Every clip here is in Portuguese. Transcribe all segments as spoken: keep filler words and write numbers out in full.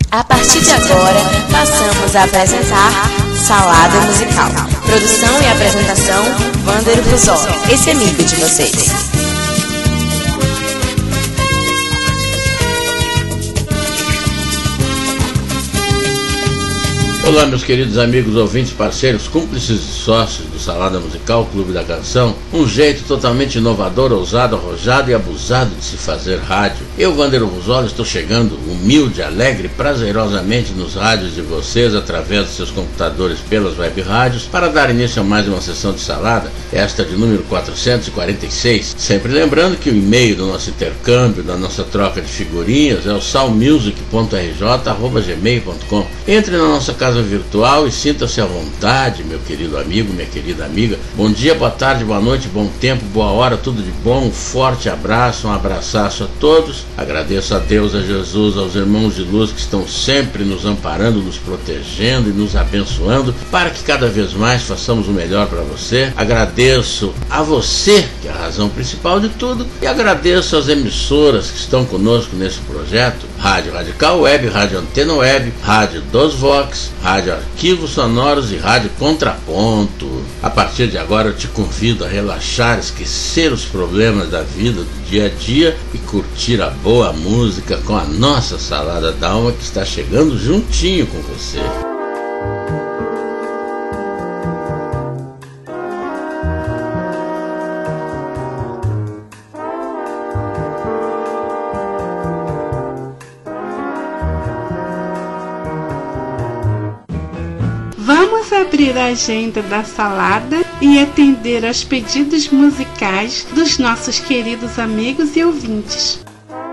A partir de agora, passamos a apresentar Salada Musical. Produção e apresentação, Wander Ruzoli, esse amigo de vocês. Olá, meus queridos amigos, ouvintes, parceiros, cúmplices e sócios do Salada Musical, Clube da Canção. Um jeito totalmente inovador, ousado, arrojado e abusado de se fazer rádio. Eu, Wander Ruzoli, estou chegando humilde, alegre, prazerosamente nos rádios de vocês, através dos seus computadores pelas web rádios, para dar início a mais uma sessão de Salada, esta de número quatrocentos e quarenta e seis. Sempre lembrando que o e-mail do nosso intercâmbio, da nossa troca de figurinhas, é o salmusic ponto r j arroba gmail ponto com. Entre na nossa casa virtual e sinta-se à vontade, meu querido amigo, minha querida amiga. Bom dia, boa tarde, boa noite, bom tempo, boa hora, tudo de bom. Um forte abraço, um abraçaço a todos. Agradeço a Deus, a Jesus, aos irmãos de luz que estão sempre nos amparando, nos protegendo e nos abençoando para que cada vez mais façamos o melhor para você. Agradeço a você, que é a razão principal de tudo, e agradeço às emissoras que estão conosco nesse projeto: Rádio Radical Web, Rádio Antena Web, Rádio Dos Vox, Rádio Arquivos Sonoros e Rádio Contraponto. A partir de agora eu te convido a relaxar, esquecer os problemas da vida, do dia a dia e curtir a boa música com a nossa Salada da Alma, que está chegando juntinho com você. Vamos abrir a agenda da Salada e atender aos pedidos musicais dos nossos queridos amigos e ouvintes.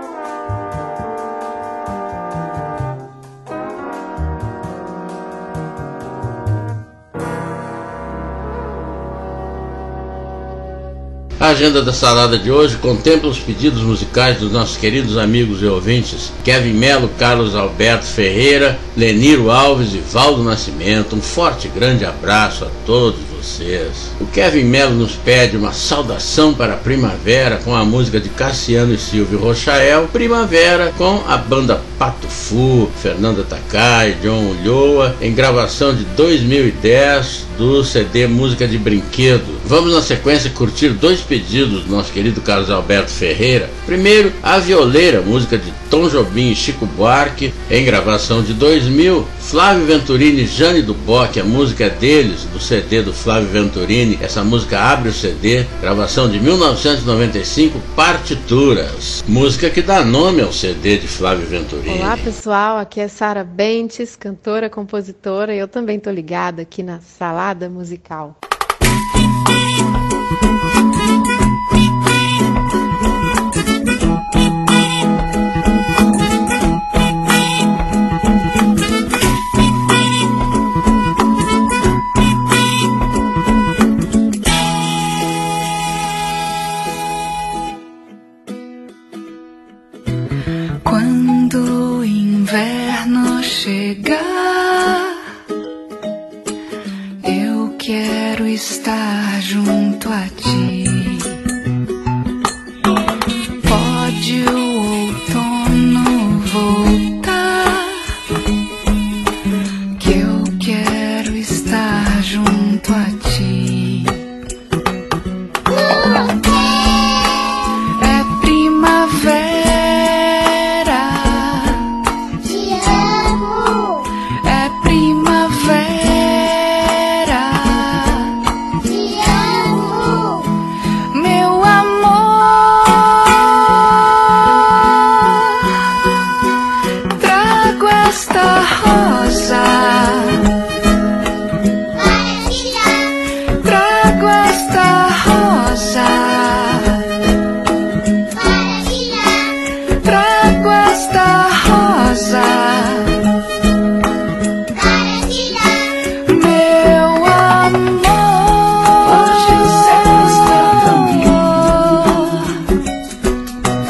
A agenda da Salada de hoje contempla os pedidos musicais dos nossos queridos amigos e ouvintes Kevin Melo, Carlos Alberto Ferreira, Leniro Alves e Valdo Nascimento. Um forte e grande abraço a todos vocês. O Kevin Melo nos pede uma saudação para a primavera com a música de Cassiano e Silvio Rochael, Primavera, com a banda Pato Fu, Fernanda Takai, John Ulloa, em gravação de dois mil e dez do C D Música de Brinquedo. Vamos na sequência curtir dois pedidos do nosso querido Carlos Alberto Ferreira. Primeiro, A Violeira, música de Tom Jobim e Chico Buarque, em gravação de dois mil. Flávio Venturini e Jane do Bock, a música é deles, do C D do Flávio Venturini. Essa música abre o C D, gravação de mil novecentos e noventa e cinco, Partituras, música que dá nome ao C D de Flávio Venturini. Olá pessoal, aqui é Sara Bentes, cantora, compositora, e eu também tô ligada aqui na Salada Musical. Quando o inverno chegar, eu quero estar junto a ti. Pode o outono voltar, que eu quero estar junto a ti. É primavera,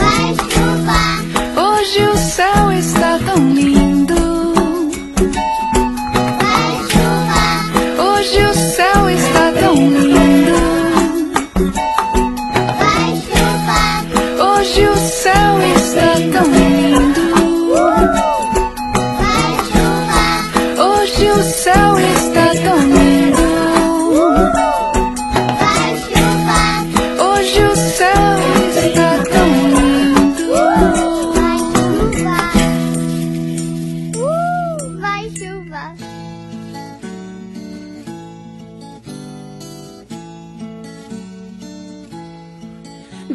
hoje o céu está tão lindo.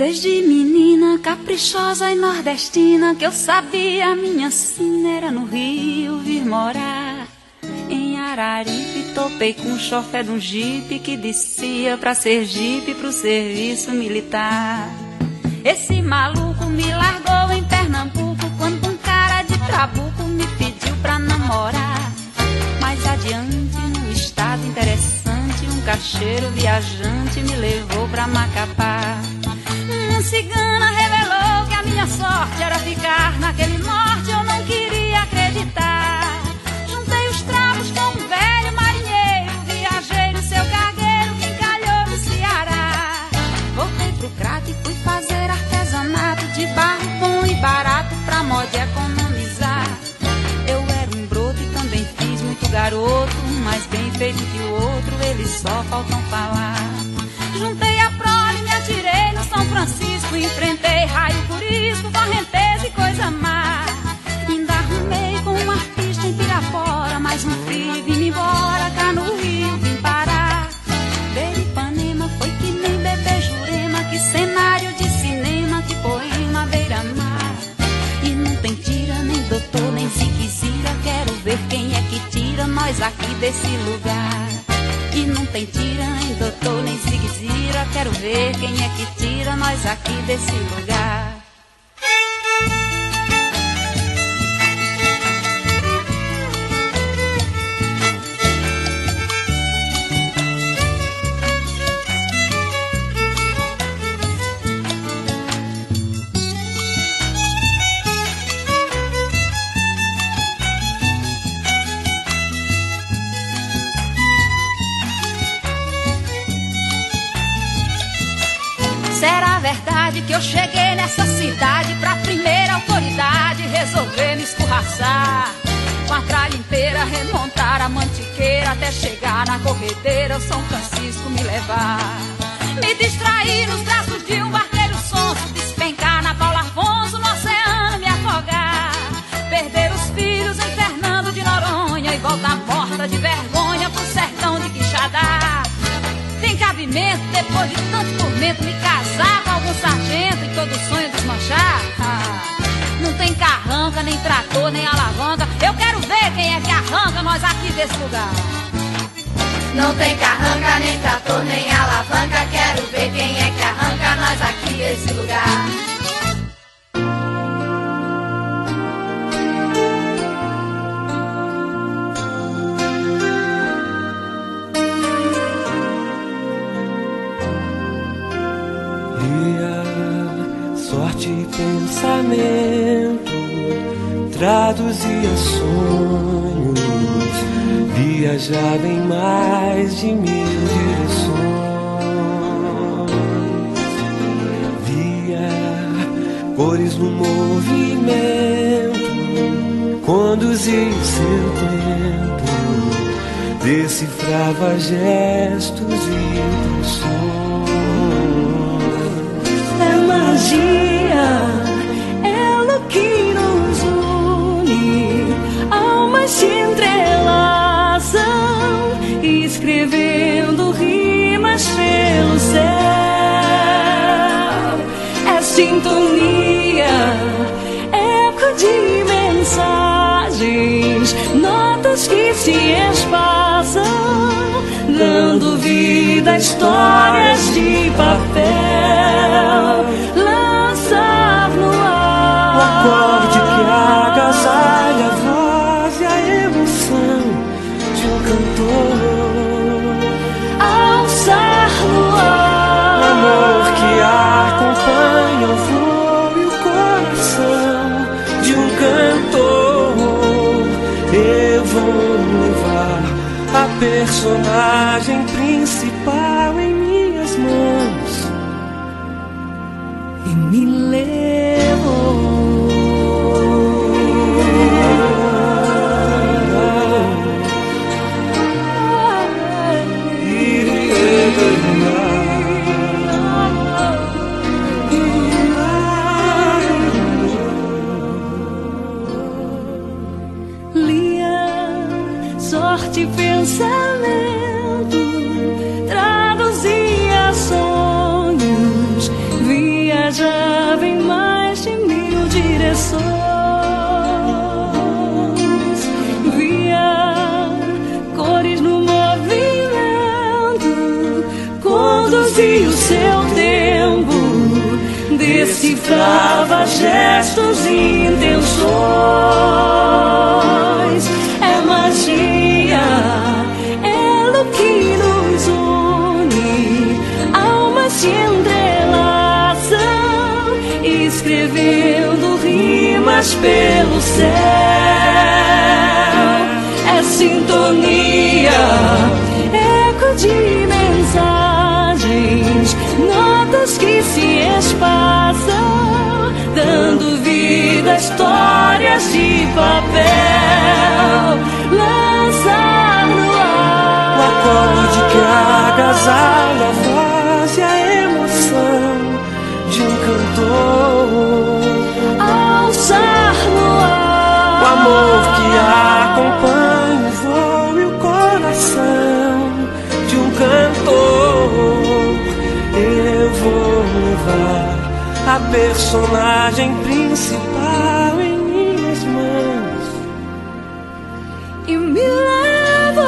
Desde menina, caprichosa e nordestina, que eu sabia minha sina era no Rio vir morar. Em Araripe topei com o chofé de um jipe que descia pra Sergipe pro serviço militar. Esse maluco me largou em Pernambuco quando um cara de trabuco me pediu pra namorar. Mais adiante, num estado interessante, um cacheiro viajante me levou pra Macapá. Uma cigana revelou que a minha sorte era ficar naquele norte, eu não queria acreditar. Juntei os trapos com um velho marinheiro, viajeiro, seu cargueiro, que encalhou no Ceará. Voltei pro crato e fui fazer artesanato de barro bom e barato pra moda economizar. Eu era um broto e também fiz muito garoto, mais bem feito que o outro, eles só faltam falar. Juntei a prole, me atirei no São Francisco, enfrentei raio, curisco, correnteza e coisa má. Ainda arrumei com um artista em Pirapora, mas no frio vim embora, cá no Rio vim parar. Ver Ipanema foi que nem bebê Jurema, que cenário de cinema, que poema beira-mar. E não tem tira, nem doutor, nem ziquezira, quero ver quem é que tira nós aqui desse lugar. E não tem tira, nem doutor, nem zigue-zira, quero ver quem é que tira nós aqui desse lugar. Será verdade que eu cheguei nessa cidade pra primeira autoridade resolver me escorraçar? Com a tralha inteira remontar a mantiqueira até chegar na corredeira, o São Francisco me levar. Me distrair nos braços de um barqueiro sonso, despencar na Paulo Afonso, no oceano me afogar. Perder os filhos em Fernando de Noronha e voltar morta de vergonha pro sertão de Quixadá. Tem cabimento, depois de tanto tormento, me casar com algum sargento e todo sonho desmanchar? Ah, não tem carranca, nem trator, nem alavanca, eu quero ver quem é que arranca nós aqui desse lugar. Não tem carranca, nem trator, nem alavanca, quero ver quem é que arranca nós aqui desse lugar. Sorte e pensamento, traduzia sonhos, viajava em mais de mil direções. Via cores no movimento, conduzia seu tempo, decifrava gestos e intenções. Magia, ela que nos une, almas se entrelaçam, escrevendo rimas pelo céu. É sintonia, eco de mensagens, notas que se espaçam, dando vida a histórias de papel. Lançar no ar o acorde que agasalha a voz e a emoção de um cantor. Alçar no ar o amor que acompanha o voo e o coração de um cantor. Eu vou levar a personagem principal em minhas mãos e me levou. Sorte e pensamento, traduzia sonhos, via viajava em mais de mil direções. Via cores no movimento, conduzia o seu tempo, decifrava gestos e intenções. É magia, ela que nos une, almas se entrelaçam, escrevendo rimas pelo céu. É sintonia, eco de mensagens, notas que se espaçam, dando vida a histórias de papel. Lançar no ar o acorde que agasalha a voz e a emoção de um cantor. Alçar no ar o amor que acompanha o voo e o coração de um cantor. Eu vou levar a personagem principal em minhas mãos e me leva.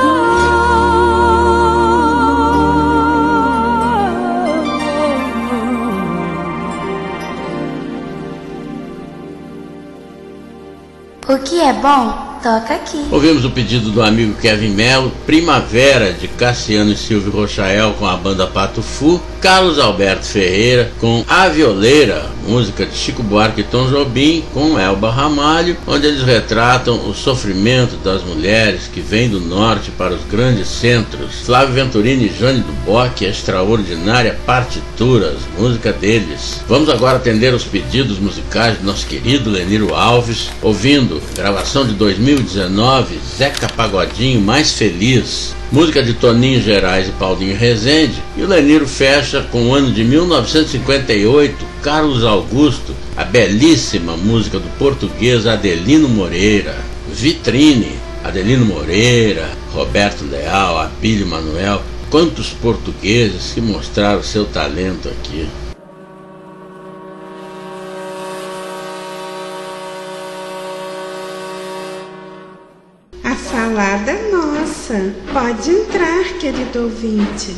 O que é bom, toca aqui. Ouvimos o pedido do amigo Kevin Mello, Primavera, de Cassiano e Silvio Rochael com a banda Pato Fu, Carlos Alberto Ferreira com A Violeira, música de Chico Buarque e Tom Jobim, com Elba Ramalho, onde eles retratam o sofrimento das mulheres que vêm do norte para os grandes centros. Flávio Venturini e Jane do Bock, a extraordinária Partituras, música deles. Vamos agora atender os pedidos musicais do nosso querido Leniro Alves, ouvindo gravação de dois mil e dezenove, Zeca Pagodinho Mais Feliz, música de Toninho Gerais e Paulinho Rezende, e o Leniro fecha com o ano de mil novecentos e cinquenta e oito, Carlos Augusto, a belíssima música do português Adelino Moreira, Vitrine, Adelino Moreira, Roberto Leal, Abílio Manuel, quantos portugueses que mostraram seu talento aqui. A salada é nossa. Pode entrar, querido ouvinte.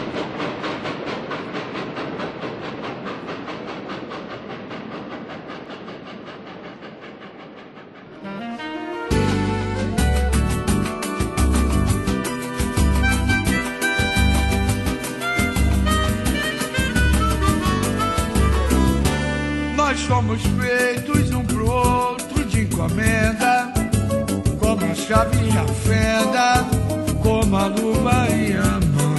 Nós somos feitos um pro outro de encomenda, como a chave e a fenda, como a luva e a mão.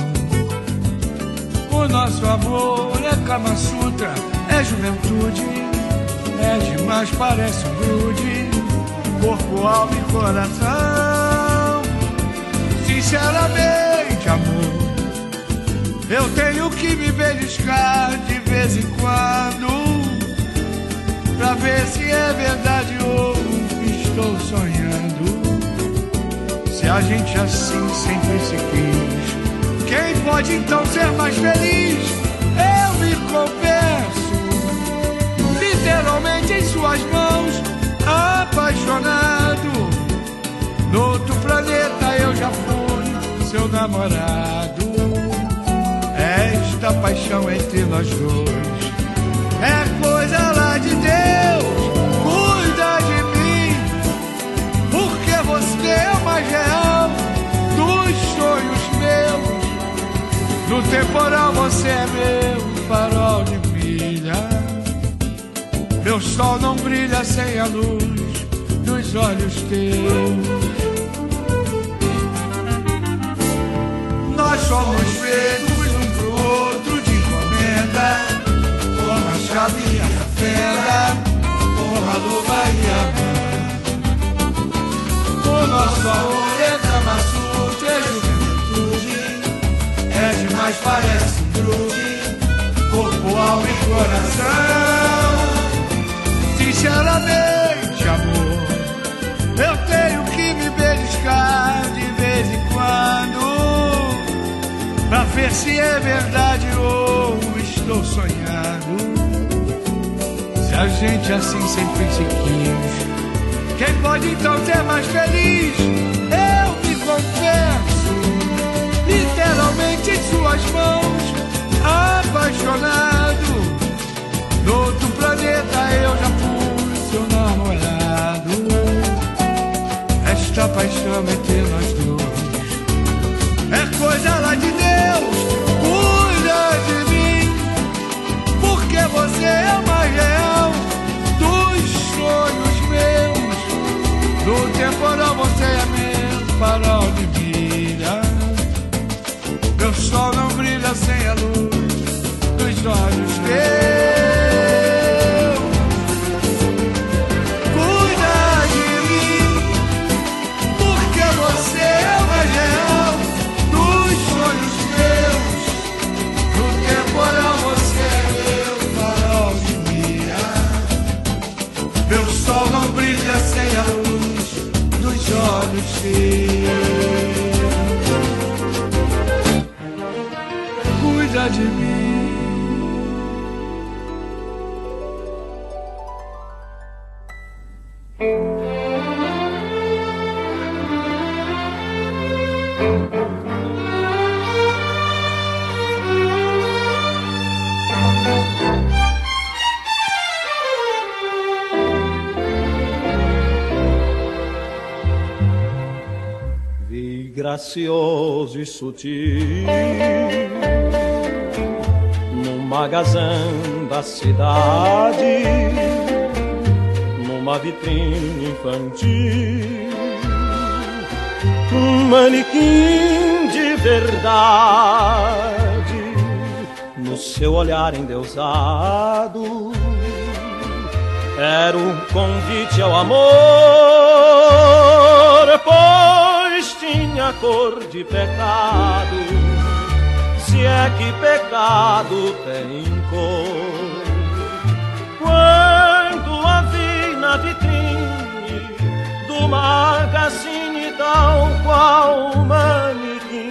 O nosso amor é Kama Sutra, é juventude, é demais, parece um grude, corpo, alma e coração. Sinceramente, amor, eu tenho que me beliscar de vez em quando, pra ver se é verdade ou estou sonhando. Se a gente assim sempre se quis, quem pode então ser mais feliz? Eu me confesso, literalmente em suas mãos, apaixonado. No outro planeta eu já fui seu namorado. Esta paixão entre nós dois é coisa lá de Deus. Cuida de mim, porque você é o mais real dos sonhos meus. No temporal você é meu farol de milha. Meu sol não brilha sem a luz dos olhos teus. Nós somos feitos um pro outro de encomenda, como a chave e a fenda, como a luva e a mão. O nosso amor é Kama Sutra, é juventude, é demais, parece um grude, corpo, alma e coração. Sinceramente, amor, eu tenho que me beliscar de vez em quando, pra ver se é verdade ou estou sonhando. a gente assim sempre se quis. Quem pode então ser mais feliz? Eu me confesso, literalmente em suas mãos, apaixonado. No outro planeta eu já fui seu namorado. Esta paixão entre nós dois é coisa lá de Deus. Cuida de mim, porque você é mais real dos sonhos meus. No temporal você é meu farol de mira. Meu sol não brilha sem a luz dos olhos teus. Cuida de mim, porque você é o mais real dos sonhos meus. No temporal você é meu farol de mira. Meu sol não brilha sem a luz dos olhos teus. Cuida de mim. Vi gracioso e sutil numa magazão da cidade, numa vitrine infantil, um manequim de verdade, no seu olhar endeusado, era um convite ao amor, pois tinha cor de pecado, se é que pecado tem cor. Quando a vi na vitrine do magazine, tal qual manequim,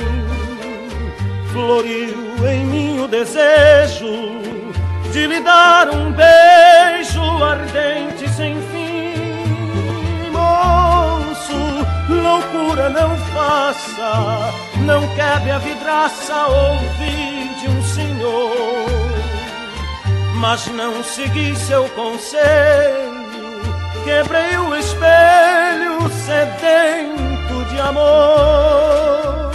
floriu em mim o desejo de lhe dar um beijo ardente sem fim. Moço, loucura não faça, não quebre a vidraça, ouvi de um senhor, mas não segui seu conselho, quebrei o espelho sedento de amor.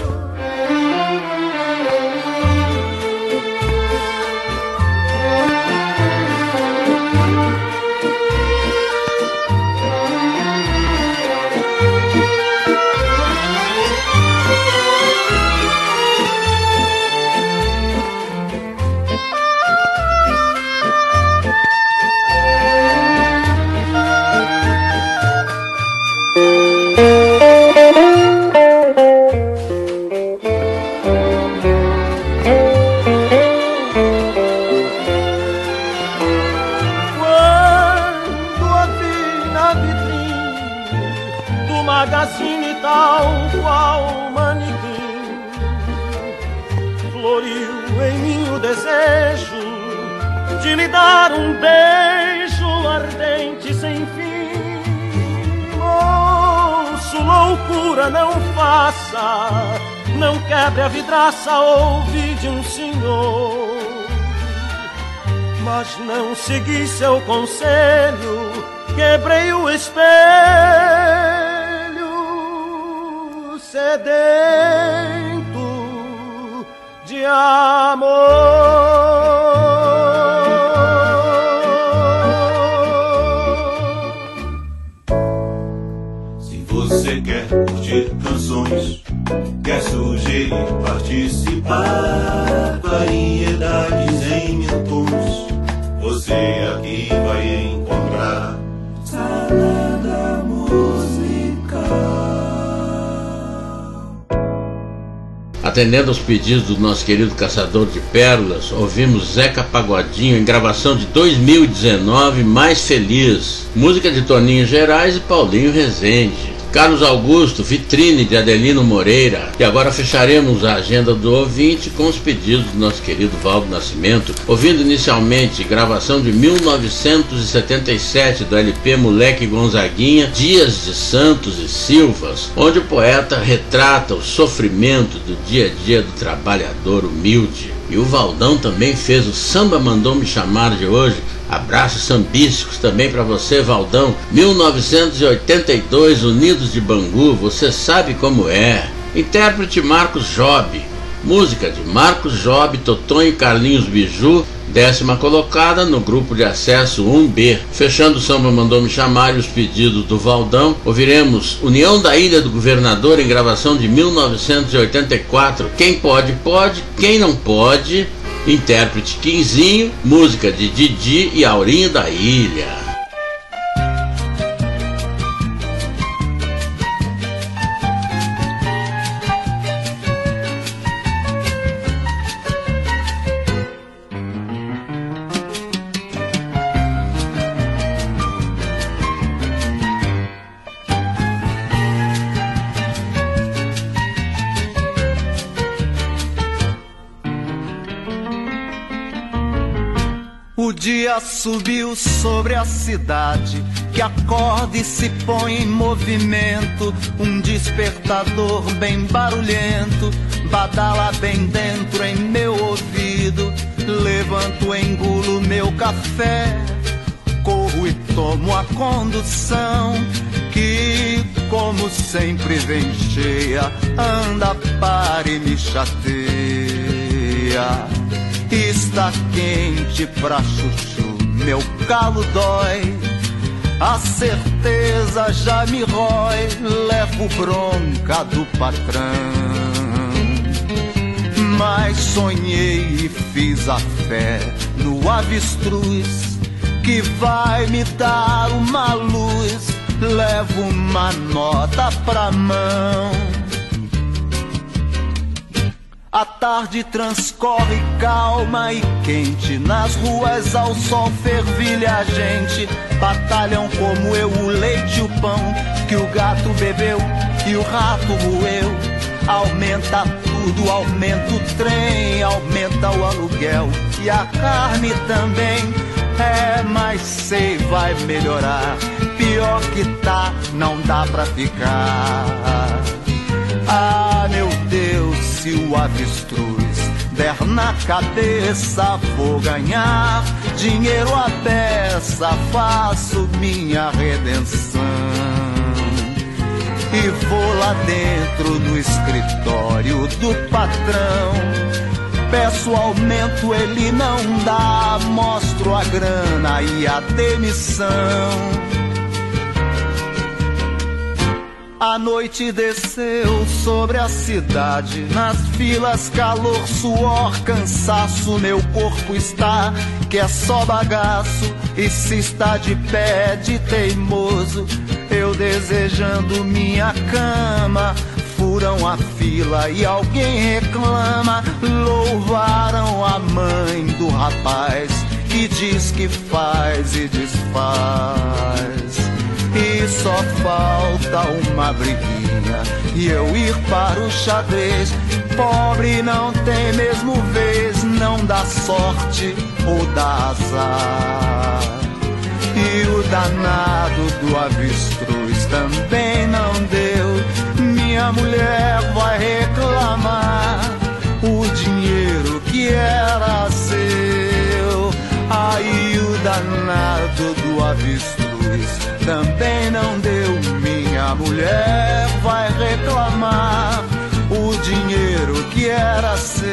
Magazine tal qual manequim, floriu em mim o desejo de lhe dar um beijo ardente sem fim. Moço, loucura não faça, não quebre a vidraça, ouvi de um senhor, mas não segui seu conselho, quebrei o espelho sedento de amor. Se você quer curtir canções, quer sugerir, participar, variedades em mil tons, você aqui vai encontrar Salada Musical. Atendendo aos pedidos do nosso querido caçador de pérolas, ouvimos Zeca Pagodinho em gravação de dois mil e dezenove, Mais Feliz, música de Toninho Gerais e Paulinho Rezende. Carlos Augusto, vitrine de Adelino Moreira. E agora fecharemos a agenda do ouvinte com os pedidos do nosso querido Valdo Nascimento, ouvindo inicialmente gravação de mil novecentos e setenta e sete do L P Moleque Gonzaguinha, Dias de Santos e Silvas, onde o poeta retrata o sofrimento do dia a dia do trabalhador humilde. E o Valdão também fez o Samba Mandou Me Chamar de hoje. Abraços sambísticos também para você, Valdão. mil novecentos e oitenta e dois, Unidos de Bangu, Você Sabe Como É. Intérprete Marcos Job. Música de Marcos Job, Totonho e Carlinhos Biju, décima colocada no grupo de acesso um B. Fechando o Samba Mandou Me Chamar e os pedidos do Valdão, ouviremos União da Ilha do Governador em gravação de mil novecentos e oitenta e quatro, Quem Pode Pode, Quem Não Pode. Intérprete Quinzinho, música de Didi e Aurinho da Ilha. O dia subiu sobre a cidade, que acorda e se põe em movimento. Um despertador bem barulhento badala bem dentro em meu ouvido. Levanto, engulo meu café, corro e tomo a condução, que como sempre vem cheia, anda, para e me chateia. Está quente pra chuchu, meu calo dói, a certeza já me rói, levo bronca do patrão. Mas sonhei e fiz a fé no avestruz, que vai me dar uma luz, levo uma nota pra mão. A tarde transcorre calma e quente, nas ruas ao sol fervilha a gente. Batalham como eu o leite e o pão, que o gato bebeu e o rato roeu. Aumenta tudo, aumenta o trem, aumenta o aluguel e a carne também. É, mas sei, vai melhorar, pior que tá, não dá pra ficar. Ah, meu Deus, se o avestruz der na cabeça, vou ganhar dinheiro à beça, faço minha redenção. E vou lá dentro no escritório do patrão, peço aumento, ele não dá, mostro a grana e a demissão. A noite desceu sobre a cidade, nas filas calor, suor, cansaço, meu corpo está que é só bagaço, e se está de pé de teimoso, eu desejando minha cama. Furam a fila e alguém reclama, louvaram a mãe do rapaz, que diz que faz e desfaz. E só falta uma briguinha e eu ir para o xadrez. Pobre não tem mesmo vez, não dá sorte ou dá azar. E o danado do avestruz também não deu. Minha mulher vai reclamar o dinheiro que era seu. Aí o danado do avestruz também não deu. Minha mulher vai reclamar o dinheiro que era seu,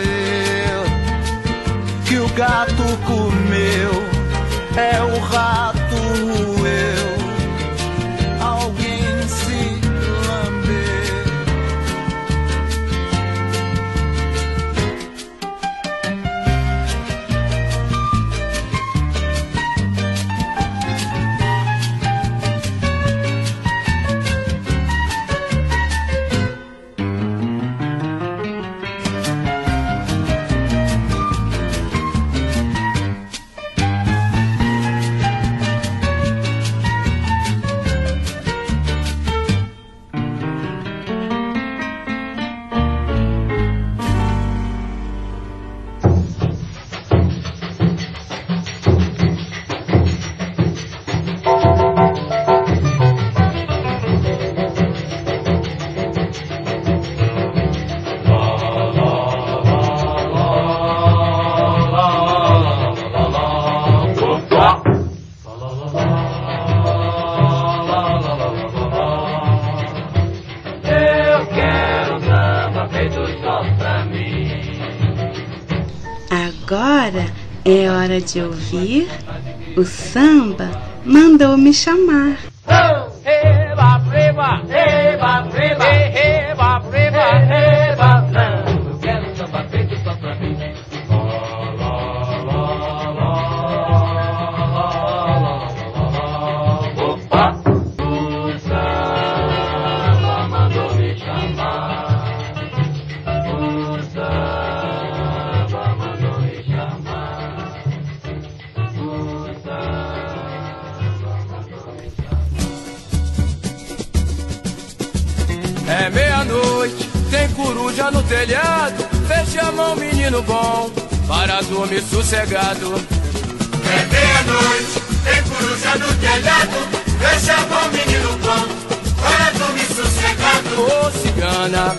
que o gato comeu, é o rato eu. Alguém se lamber. Agora é hora de ouvir o samba Mandou Me Chamar. É meia-noite, tem coruja no telhado. Fecha a mão, menino bom, para dormir sossegado. É meia-noite, tem coruja no telhado. Fecha a mão, menino bom, para dormir sossegado. Ô oh, cigana,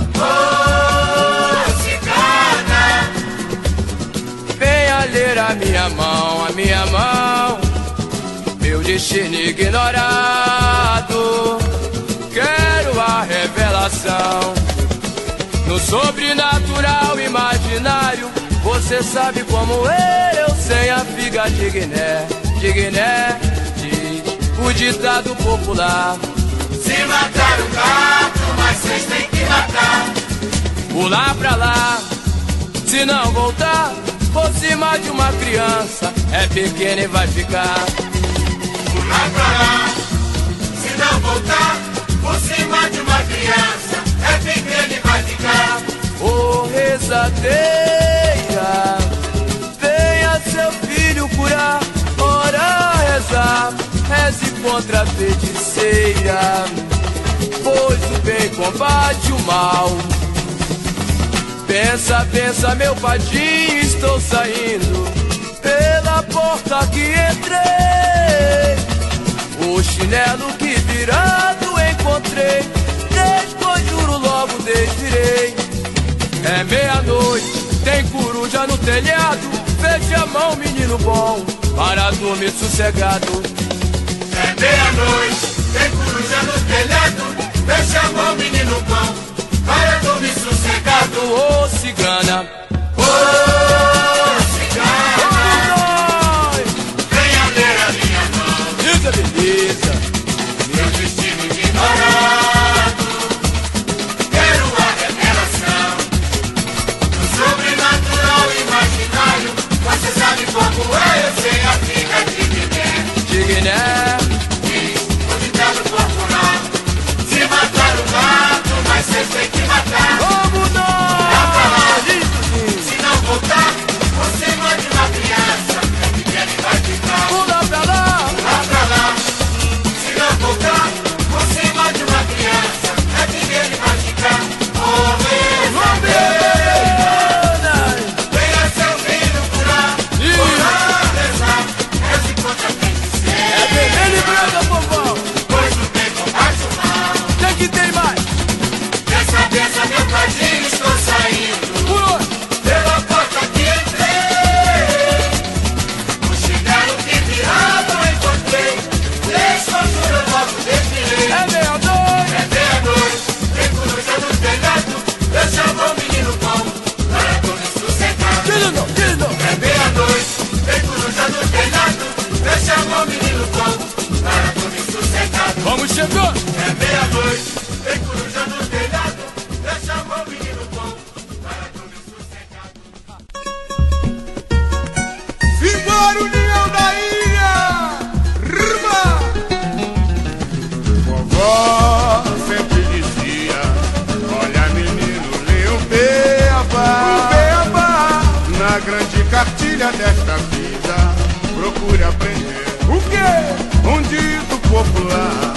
ô oh, cigana, venha ler a minha mão, a minha mão, meu destino ignorado. Quero a revelação no sobrenatural imaginário. Você sabe como eu, sem a figa de Guiné, de Guiné, diz o ditado popular. Se matar o gato, mas vocês têm que matar. Pular pra lá, se não voltar, por cima de uma criança, é pequena e vai ficar. Pular pra lá, se não voltar, por cima de uma criança, é pequeno e vai ficar. Ô oh, rezadeira, venha seu filho curar. Ora rezar, reze contra a feiticeira, pois o bem combate o mal. Pensa, pensa meu padrinho, estou saindo pela porta que entrei. O chinelo que virado encontrei, depois juro logo desvirei. É meia-noite, tem coruja no telhado. Feche a mão, menino bom, para dormir sossegado. É meia-noite, tem coruja no telhado. Feche a mão, menino bom, para dormir sossegado. Ô oh, cigana, ô oh, cigana, oh, venha ler a minha mão. Diga beleza, meu destino ignorado. Quero a revelação do sobrenatural imaginário. Você sabe como é, eu sei a figa de Guiné, de Guiné, diz o ditado popular. Se matar o gato, mas vocês têm que matar. Vamos nós! Dá pra lá, se não voltar, por cima de uma criança, é pequeno e vai ficar. Pula pra lá, lá pra lá. Se não voltar, por cima de uma criança, é pequeno e vai ficar. Oh, rezadeira, venha seu filho curar. Orar, rezar, reze contra a feiticeira. É vermelho e branco, vovó, pois o bem combate o mal. Tem que ter mais. Pensa, pensa, meu padrinho, estou saindo pela porta que entrei. O chinelo que virado encontrei, deixa o juro logo desfilei. É meia-noite, é meia-noite, tem coruja no telhado. Deixa a mão, menino bom, para dormir sossegado. Querido, querido. É meia-noite, tem coruja no telhado. Deixa a mão, menino bom, para dormir sossegado. Vamos chegando. É meia-noite, tem coruja no telhado. Deixa a mão, menino bom, para dormir sossegado. Simbora, União da Ilha! Rima! Vovó sempre dizia: olha, menino, lê o beabá. O beabá. Na grande cartilha desta vida, procure aprender o quê? Um dito popular.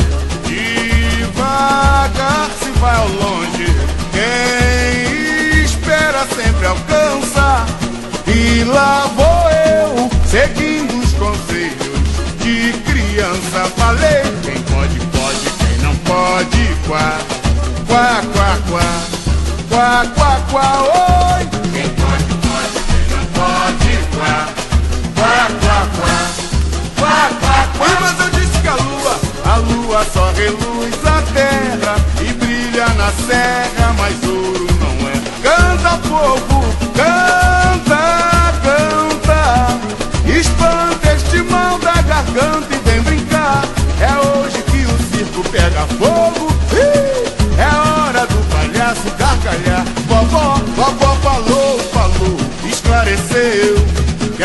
Devagar se vai ao longe, quem espera sempre alcança. E lá vou eu, seguindo os conselhos de criança. Falei, quem pode, pode, quem não pode, quá, quá, quá, quá, quá, quá, quá, oi. Quem pode, pode, quem não pode, quá, quá, quá, quá, quá, quá, quá. Mas eu disse que a lua, a lua só reluz a terra e brilha na serra, mas ouro não é. Canta, povo, canta, canta.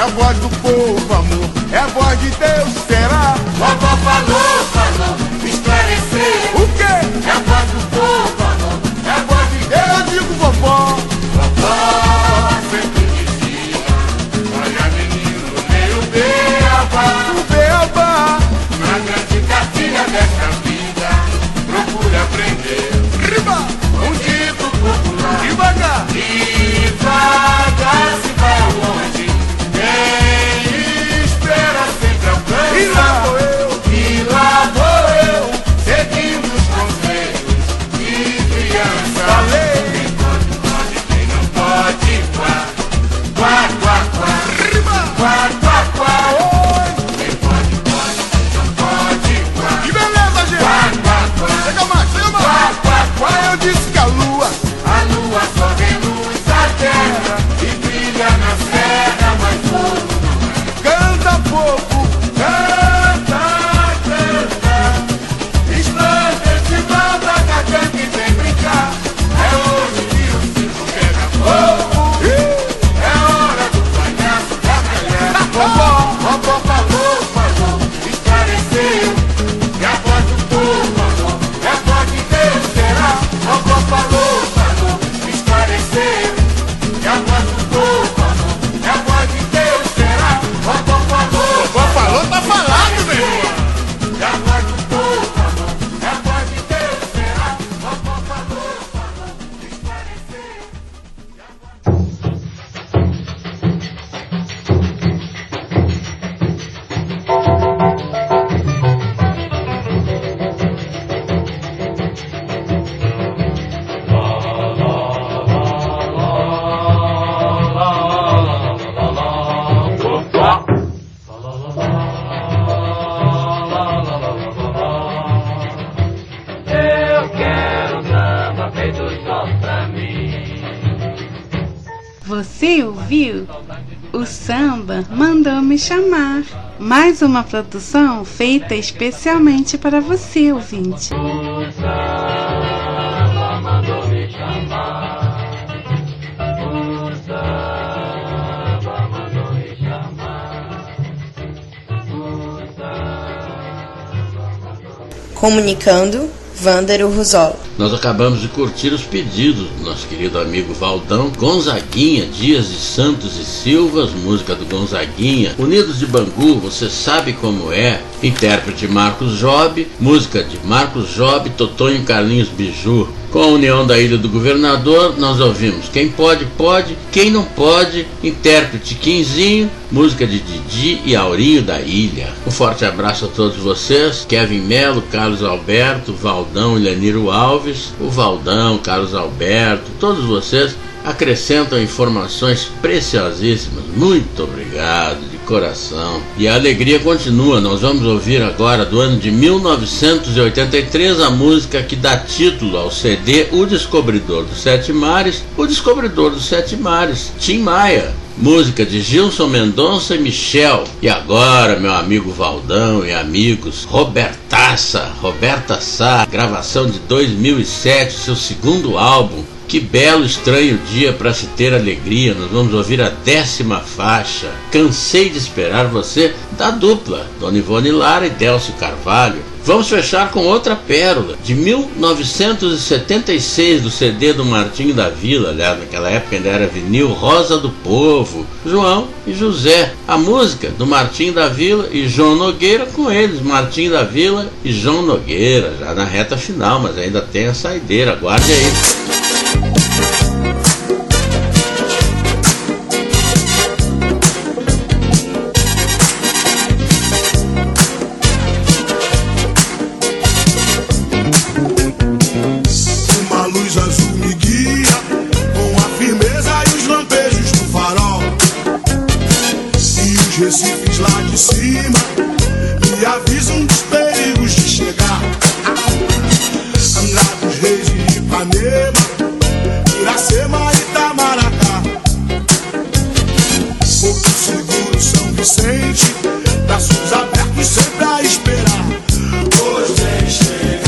a voz do povo, amor, é a voz de Deus, será? Vovó falou, falou, esclareceu. O quê? É a voz do povo, amor, é a voz de Deus. Eu digo vovó. Vovó sempre dizia, olha menino, leia o beabá. O beabá. Na grande cartilha desta vida, procure aprender. Riba. Um dito popular. Devagar. Devagar se vai longe. Quem espera sempre alcança. E lá vou eu. E lá vou eu, seguindo os conselhos de criança. Falei. Quem pode, pode, quem não pode, quá. Quá, quá, quá. Riba. Quá, quá, quá. Oi. Quem pode, pode, quem não pode, quá. Que beleza, gente. Quá, quá, quá. Chega mais, chega mais. Quá, quá, quá. Eu disse que a lua, a lua só reluz a terra e brilha na serra, mas fogo não é. canta pouco. Canta, canta, resplandecimento da garganta que vem brincar. É hoje que o circo pega fogo. É hora do palhaço gargalhar. Vovó, vovó falou, falou, esclareceu. E a voz do povo, amor, é a voz de Deus, será? Vovó falou, falou, esclareceu. E a voz do povo, amor, é a voz de Deus, será? Vovó falou, Vovó falou, tá falado, meu irmão. é a voz do povo, amor, é a voz de Deus, será? Vovó falou, falou, esclareceu. Eu quero samba feito só pra mim. Você ouviu? O samba mandou me chamar. Mais uma produção feita especialmente para você, ouvinte. O samba mandou me chamar. O samba mandou me chamar. O samba. Comunicando, Vândaro Ruzola. Nós acabamos de curtir os pedidos do nosso querido amigo Valdão, Gonzaguinha, Dias de Santos e Silvas, música do Gonzaguinha, Unidos de Bangu, Você Sabe Como É, intérprete Marcos Job, música de Marcos Job, Totonho e Carlinhos Biju. Com a união da Ilha do Governador, nós ouvimos Quem Pode, Pode, Quem Não Pode, intérprete Quinzinho, música de Didi e Aurinho da Ilha. Um forte abraço a todos vocês, Kevin Melo, Carlos Alberto, Valdão e Leniro Alves. O Valdão, Carlos Alberto, todos vocês acrescentam informações preciosíssimas. Muito obrigado, de coração. E a alegria continua. Nós vamos ouvir agora, do ano de mil novecentos e oitenta e três, a música que dá título ao C D O Descobridor dos Sete Mares, O Descobridor dos Sete Mares, Tim Maia. Música de Gilson Mendonça e Michel. E agora, meu amigo Valdão e amigos, Robertaça, Roberta Sá, gravação de dois mil e sete, seu segundo álbum. Que belo, estranho dia para se ter alegria. Nós vamos ouvir a décima faixa, Cansei de Esperar Você, da dupla Dona Ivone Lara e Délcio Carvalho. Vamos fechar com outra pérola, de mil novecentos e setenta e seis, do C D do Martinho da Vila, aliás, naquela época ainda era vinil, Rosa do Povo, João e José. A música do Martinho da Vila e João Nogueira, com eles, Martinho da Vila e João Nogueira, já na reta final, mas ainda tem a saideira, aguarde aí. Uma luz azul me guia com a firmeza e os lampejos do farol. E os recifes lá de cima me avisam dos perigos de chegar. Angra dos Reis e Ipanema, Iracema e Itamaracá. Porto Seguro, São Vicente, braços abertos sempre a esperar. Hoje cheguei.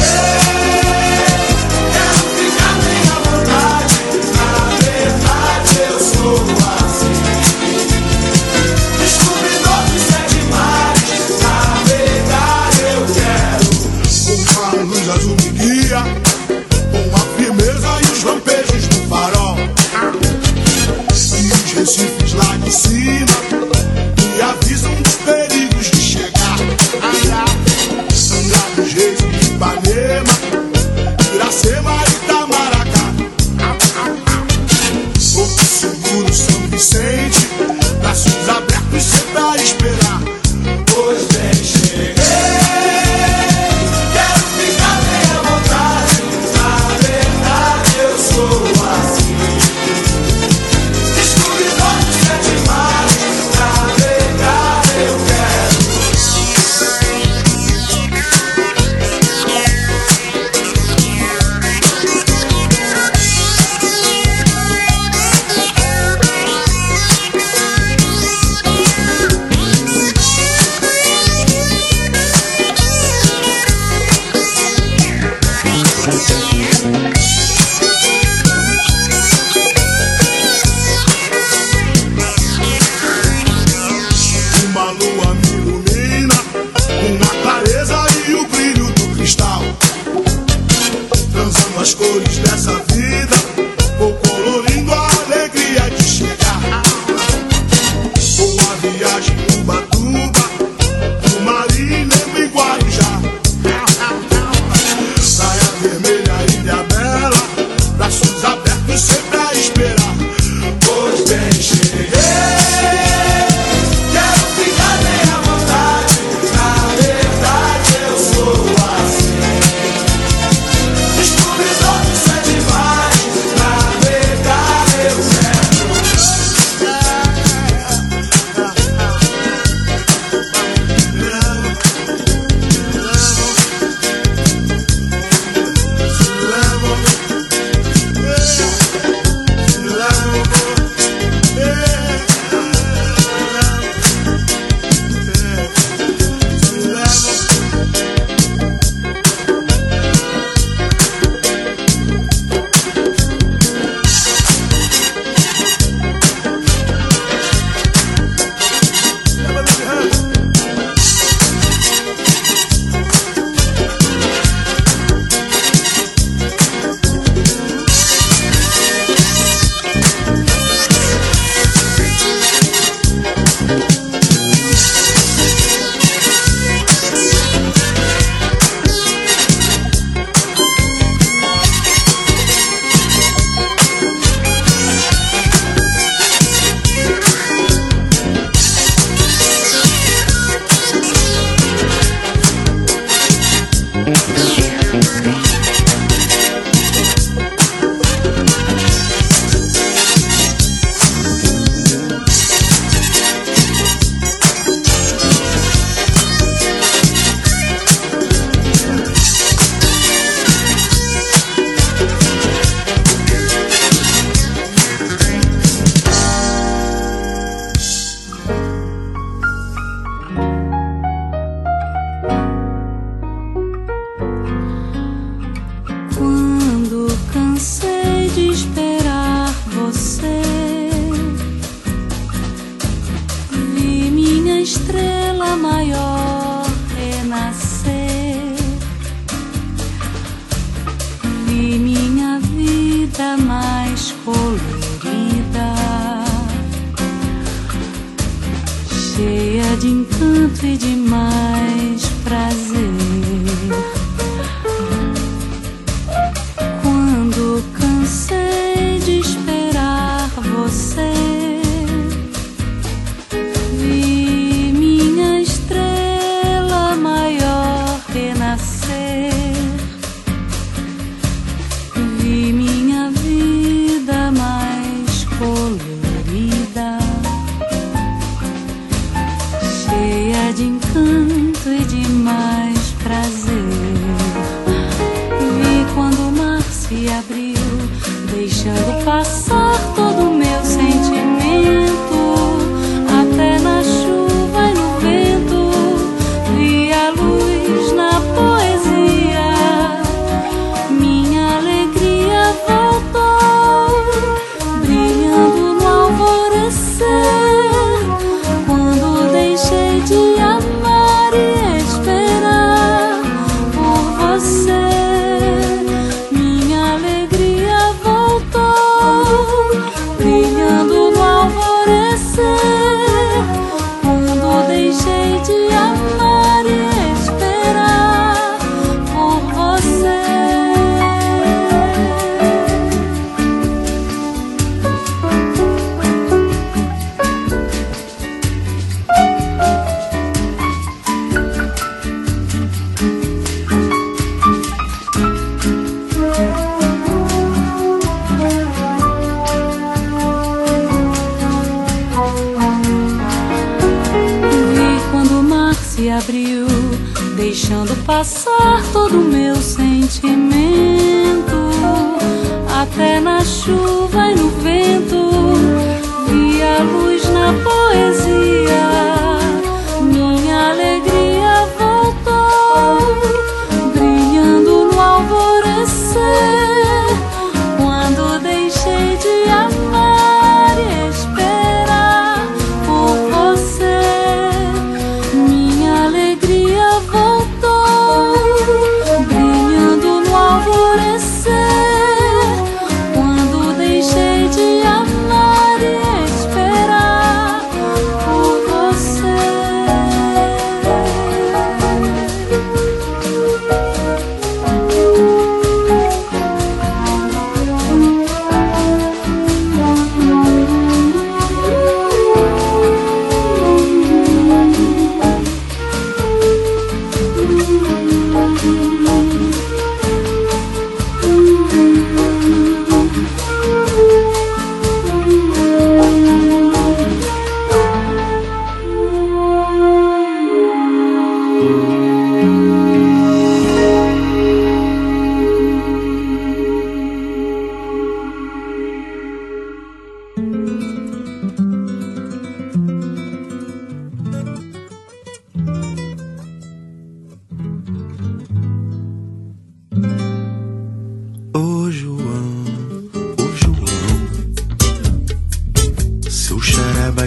Uma lua me ilumina com a clareza e o brilho do cristal, transando as cores dessa vida, vou colorindo a alegria de chegar. Vou a viagem em Ubatuba, do Marinheiro em Guarujá, Praia Vermelha, Ilha Bela, braços abertos sempre a esperar. Pois bem, cheguei, quero ficar bem à vontade. Na verdade eu sou assim, descobri todos isso é demais. Navegar eu quero. Quando cansei de esperar você, vi minha estrela maior renascer, vi minha vida mais colorida, cheia de encanto e de mais prazer. Quando cansei de esperar você, vi minha estrela maior renascer, vi minha vida mais colorida, cheia de encanto e de mais prazer. Vi quando o mar se abriu, deixando passar todo o meu sentimento, até na chuva e no vento, vi a luz na poesia. Minha alegria voltou, brilhando no alvorecer, quando deixei de amar e esperar por você. Minha alegria voltou, brilhando no alvorecer, quando deixei de amar e esperar por você. Vi quando o mar se abriu, deixando passar todo o meu sentimento, até na chuva e no vento, vi a luz na poesia. Minha alegria voltou, brilhando no alvorecer,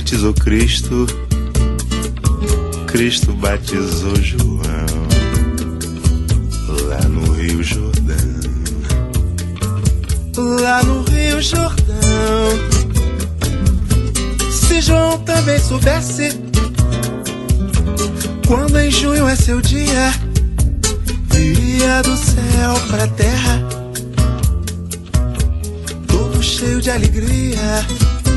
batizou Cristo, Cristo batizou João lá no Rio Jordão. Lá no Rio Jordão, se João também soubesse, quando em junho é seu dia, viria do céu pra terra, todo cheio de alegria,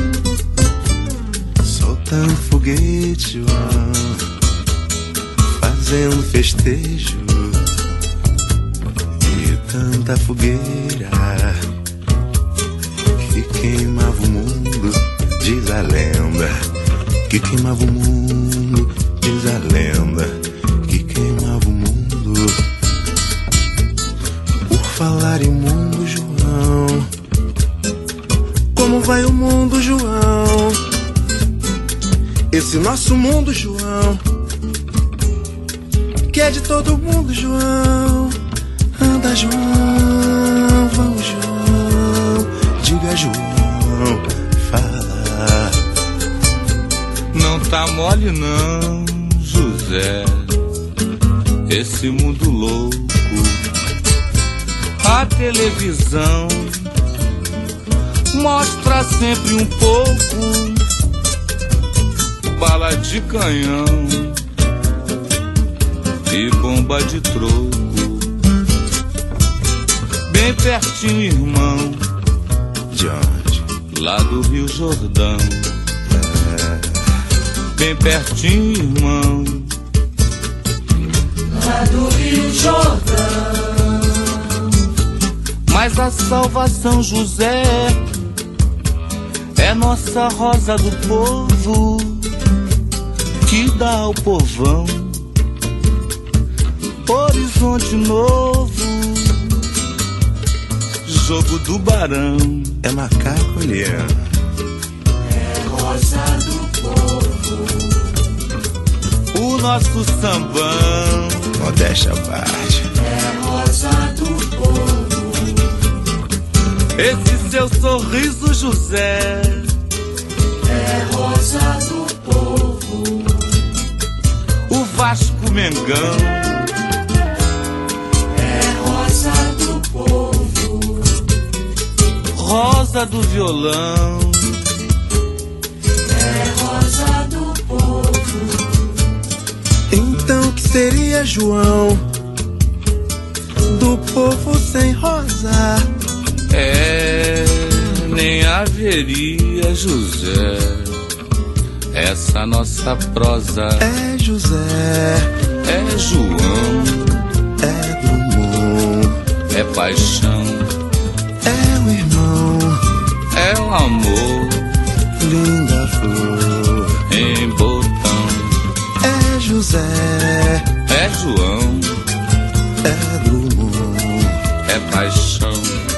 soltando foguete, João, fazendo festejo, e tanta fogueira que queimava o mundo, diz a lenda, que queimava o mundo, diz a lenda, que queimava o mundo. Por falar em mundo, João, como vai o mundo, João? Esse nosso mundo, João, que é de todo mundo, João. Anda, João, vamos, João, diga, João, fala. Não tá mole não, José, esse mundo louco. A televisão mostra sempre um pouco, bala de canhão e bomba de troco. Bem pertinho, irmão, de onde? Lá do Rio Jordão. Bem pertinho, irmão, lá do Rio Jordão. Mas a salvação, José, é nossa rosa do povo, que dá ao povão horizonte novo. Jogo do barão é macaco olhando, é rosa do povo. O nosso sambão, modéstia à parte, é rosa do povo. Esse seu sorriso, José, é rosa do povo. O Vasco Mengão, é rosa do povo. Rosa do violão, é rosa do povo. Então que seria, João, do povo sem rosa? É, nem haveria, José, essa nossa prosa. É José, é João, é Drummond, é paixão, é o irmão, é o amor, linda flor em botão. É José, é João, é Drummond, é paixão,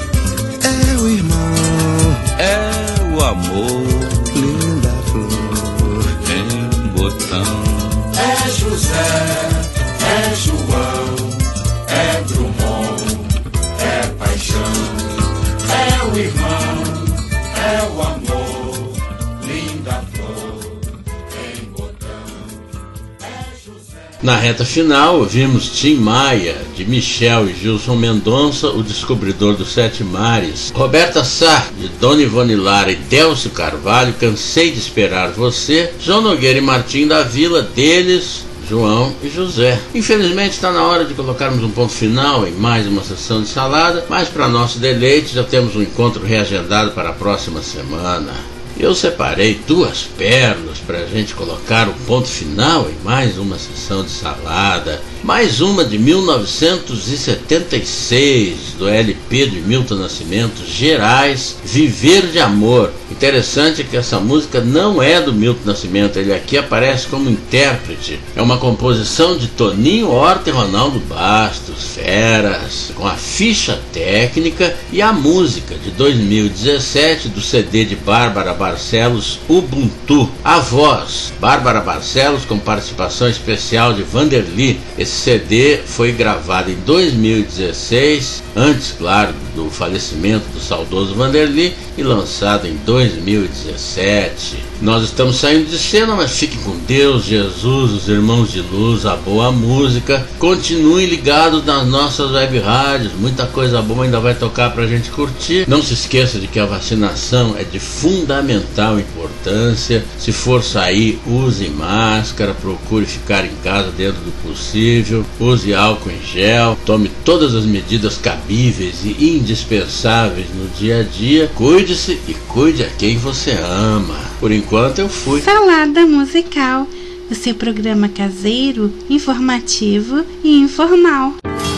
é o irmão, é o amor, linda flor em botão. É José, é João, é Drummond, é paixão, é o irmão, é o amor, linda flor em botão. É José. Na reta final, ouvimos Tim Maia, de Michel e Gilson Mendonça, o descobridor dos Sete Mares. Roberta Sá, de Dona Ivone Lara e Délcio Carvalho, Cansei de Esperar Você. João Nogueira e Martim da Vila, deles, João e José. Infelizmente está na hora de colocarmos um ponto final em mais uma sessão de salada, mas para nosso deleite já temos um encontro reagendado para a próxima semana. Eu separei duas pérolas para a gente colocar o ponto final em mais uma sessão de salada. Mais uma de mil novecentos e setenta e seis, do L P de Milton Nascimento, Gerais, Viver de Amor. Interessante que essa música não é do Milton Nascimento, ele aqui aparece como intérprete. É uma composição de Toninho Horta e Ronaldo Bastos, feras, com a ficha técnica e a música de dois mil e dezessete do C D de Bárbara Barcelos, Ubuntu. A voz, Bárbara Barcelos, com participação especial de Vanderly. Esse C D foi gravado em dois mil e dezesseis, antes, claro, do falecimento do saudoso Vanderly e lançado em dois mil e dezessete. Nós estamos saindo de cena, mas fiquem com Deus, Jesus, os irmãos de luz, a boa música. Continuem ligados nas nossas web rádios, muita coisa boa ainda vai tocar pra gente curtir. Não se esqueça de que a vacinação é de fundamental importância. Se for sair, use máscara, procure ficar em casa dentro do possível, use álcool em gel, tome todas as medidas cabíveis e indispensáveis no dia a dia. Cuide-se e cuide a quem você ama. Por enquanto eu fui. Salada Musical, o seu programa caseiro, informativo e informal.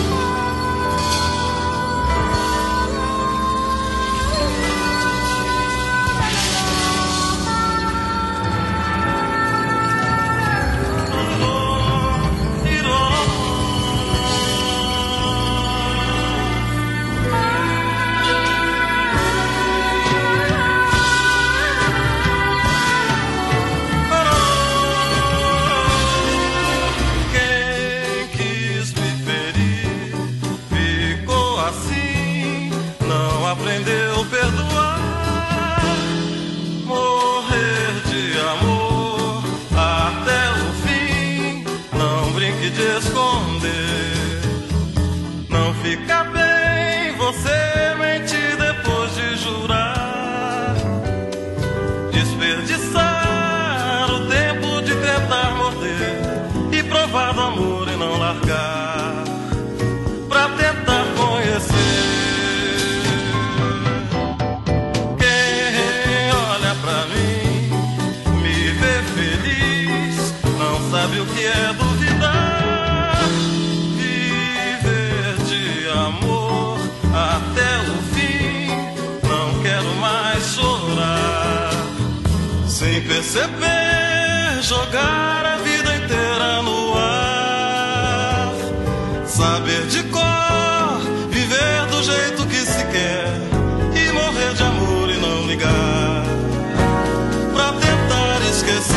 Perceber, jogar a vida inteira no ar, saber de cor, viver do jeito que se quer e morrer de amor e não ligar pra tentar esquecer.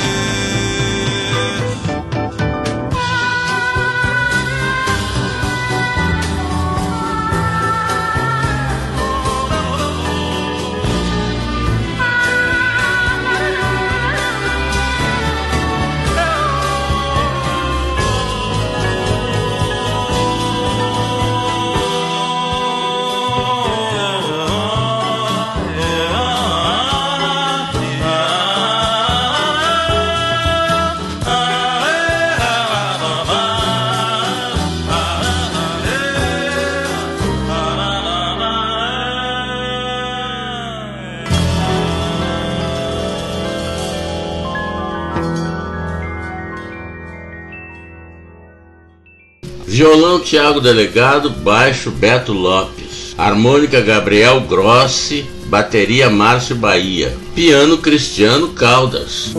Violão Tiago Delegado, baixo Beto Lopes, harmônica Gabriel Grossi, bateria Márcio Bahia, piano Cristiano Caldas.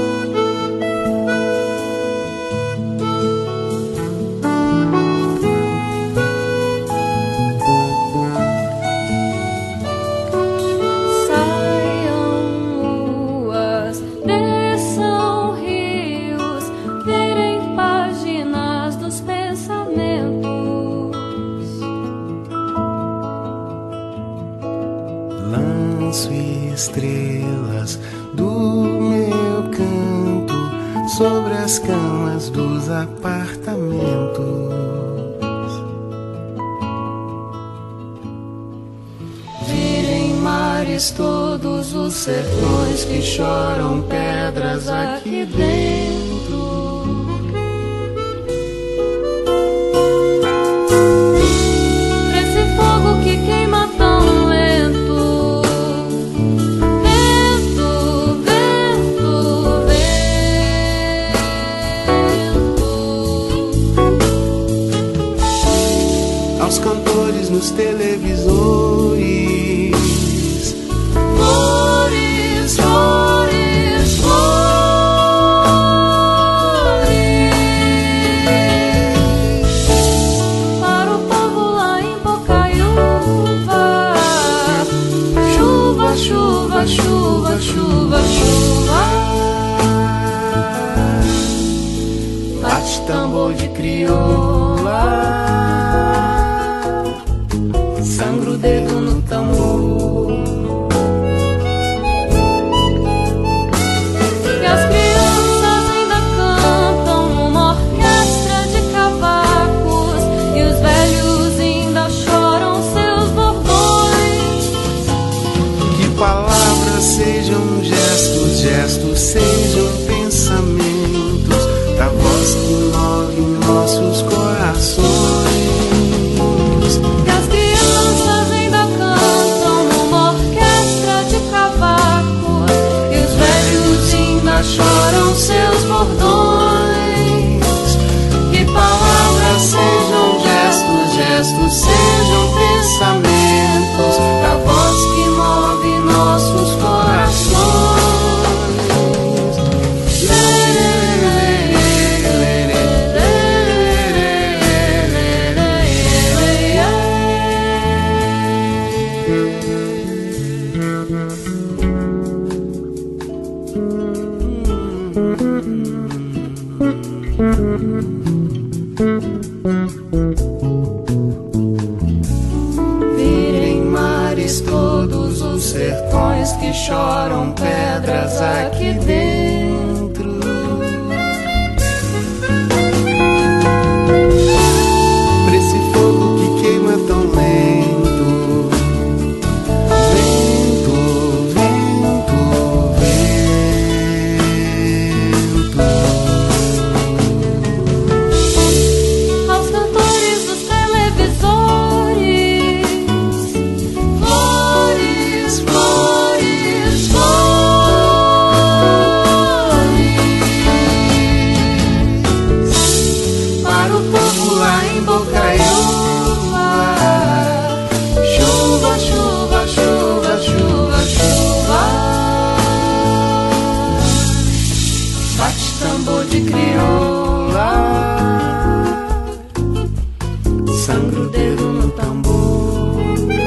Estrelas do meu canto sobre as camas dos apartamentos. Virem mares todos os sertões que choram pedras aqui dentro. Esse fogo que queima tão lento. Nos televisores, flores, flores, flores, para o povo lá em Bocaiúva. Chuva, chuva, chuva, chuva, chuva. Bate tambor de crioula, sangue sejam pensamentos da voz que move nossos corações. E as crianças ainda cantam numa orquestra de cavaco, e os velhos ainda choram seus bordões. Que palavras sejam gestos, gestos sejam pensamentos da voz que move nossos corações. Virem mares todos os sertões que choram pedras aqui dentro. Pra esse fogo que queima tão lento, vento, vento, vento. Aos cantores dos televisores, flores, flores, flores. Para o povo lá em Bocaiúva, chuva, chuva, chuva, chuva, chuva. Bate tambor de crioula, sangra o dedo no tambor.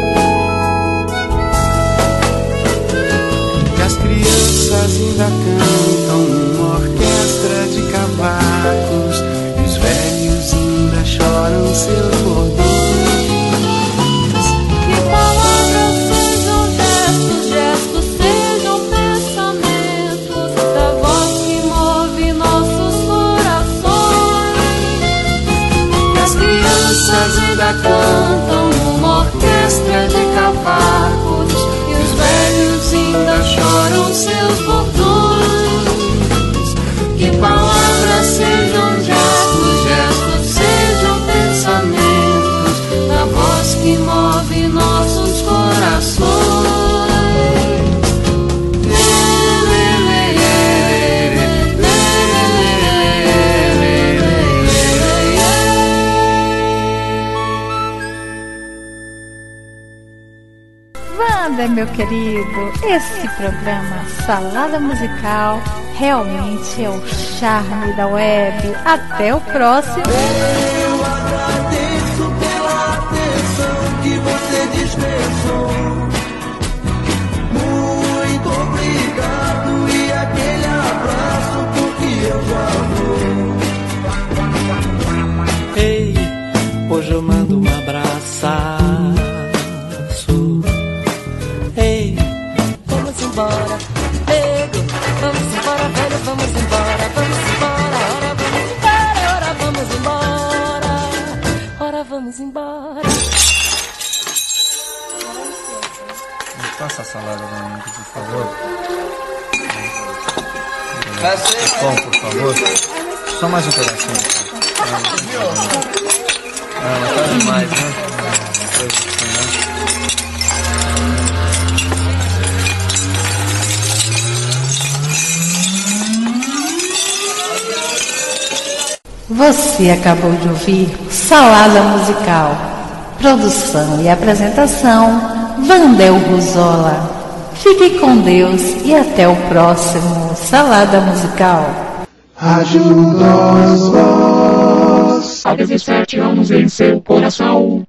E as crianças ainda cantam numa orquestra de cavacos, e os velhos ainda choram seus bordões. Que palavras sejam gestos, gestos sejam pensamentos da voz que move nossos corações. E as crianças ainda cantam numa orquestra de cavacos, E os velhos ainda choram seus bordões. que palavras sejam gestos, gestos sejam pensamentos Da voz que move nossos corações. Wander, meu querido, esse programa Salada Musical realmente é o charme da web. Até o próximo. Eu agradeço pela atenção que você dispensou. Muito obrigado e aquele abraço porque eu já vou. Ei, hoje eu mando um abraço. Ei, Vamos embora, nego, vamos embora, velho, vamos embora, vamos embora, ora vamos embora, ora vamos embora, ora vamos embora. Me passa a salada da minha, por favor. Bom, por favor. Só mais um pedacinho. Ah, mas tá demais, né? Você acabou de ouvir Salada Musical. Produção e apresentação, Vandel Ruzola. Fique com Deus e até o próximo Salada Musical. Ajuda-nos, Há dezessete anos em seu coração.